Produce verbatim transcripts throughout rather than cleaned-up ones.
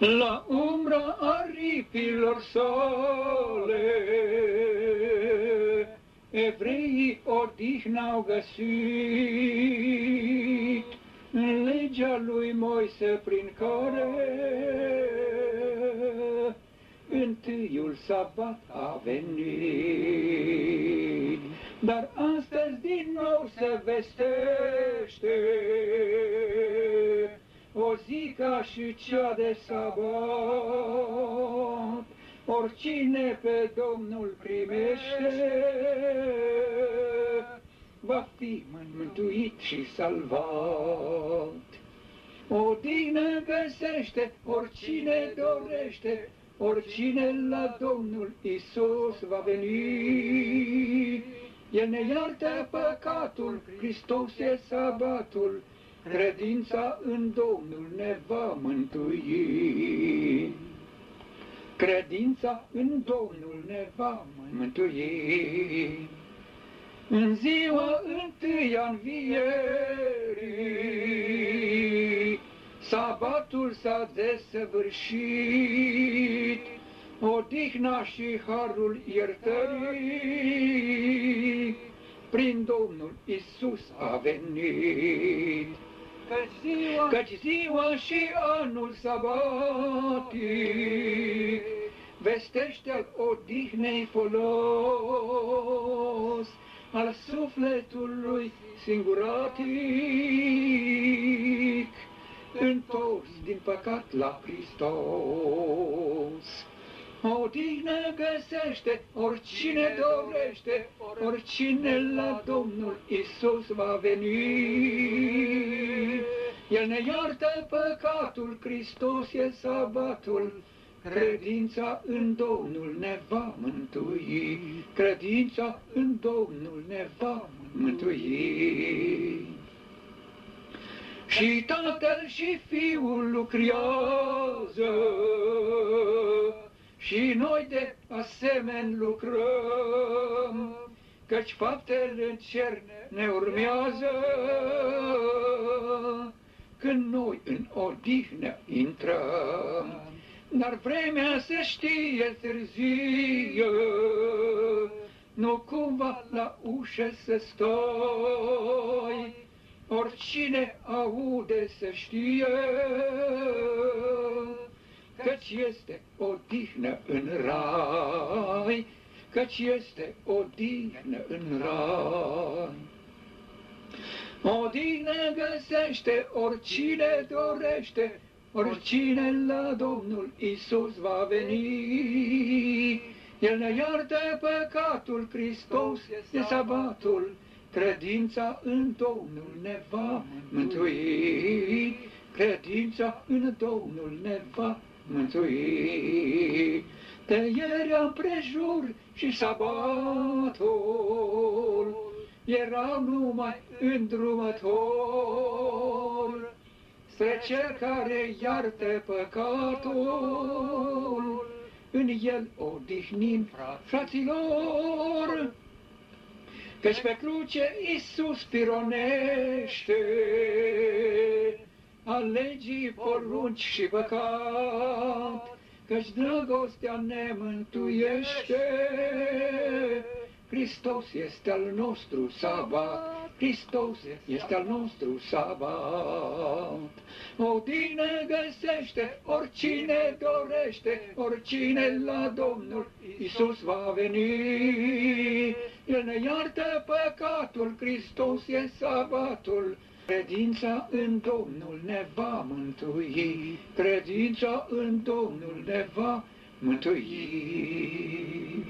La umbra aripilor sale, evreii odihna-au găsit în legea lui Moise, prin care întâiul sabat a venit. Dar astăzi din nou se vestește o zi ca și cea de sabat. Oricine pe Domnul primește va fi mântuit și salvat. Odihnă găsește oricine dorește, oricine la Domnul Iisus va veni. El ne iartă păcatul, Hristos e sabatul, credința în Domnul ne va mântui. Credința în Domnul ne va mântui. În ziua întâia învierii, sabatul s-a desăvârșit, odihna și harul iertării prin Domnul Iisus a venit. Căci ziua, Căci ziua și anul sabatic vestește al odihnei folos, al sufletului singuratic, întors din păcat la Hristos. Odihnă găsește oricine dorește, oricine la Domnul Iisus va veni. El ne iartă păcatul, Hristos e sabatul, credința în Domnul ne va mântui. Credința în Domnul ne va mântui. Și Tatăl și Fiul lucrează, și noi de asemenea lucrăm, căci faptele în cer ne urmează, când noi în odihnă intrăm. Dar vremea se știe târzie, nu cumva la ușă să stai, oricine aude să știe, căci este odihnă în rai, căci este odihnă în rai. Odihnă găsește oricine dorește, oricine la Domnul Iisus va veni. El ne iartă păcatul, Hristos e sabatul, credința în Domnul ne va mântui. Credința în Domnul ne va mântui. Tăierea împrejur și sabatul erau numai îndrumător spre cel care iartă păcatul, în el odihnim, fraților, căci pe cruce Iisus pironește a legii, porunci și păcat, căci dragostea ne mântuiește. Hristos este al nostru sabat, Hristos este al nostru sabat. Odihnă găsește oricine dorește, oricine la Domnul Iisus va veni. El ne iartă păcatul, Hristos e sabatul, credința în Domnul ne va mântui. Credința în Domnul ne va mântui.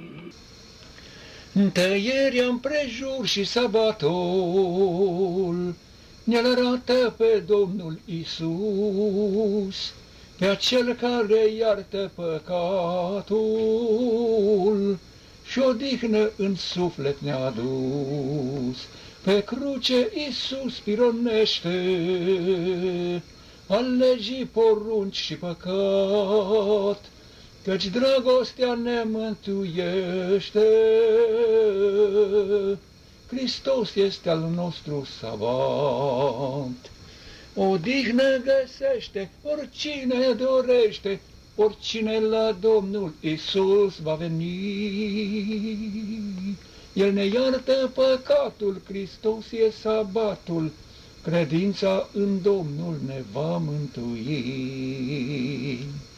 Tăierea împrejur și sabatul ne-l arată pe Domnul Iisus, pe acel care iartă păcatul și odihnă în suflet ne-a adus. Pe cruce Iisus pironește al legii, porunci și păcat, căci dragostea ne mântuiește. Hristos este al nostru sabat. O dihnă găsește oricine dorește, oricine la Domnul Iisus va veni. El ne iartă păcatul, Hristos e sabatul, credința în Domnul ne va mântui.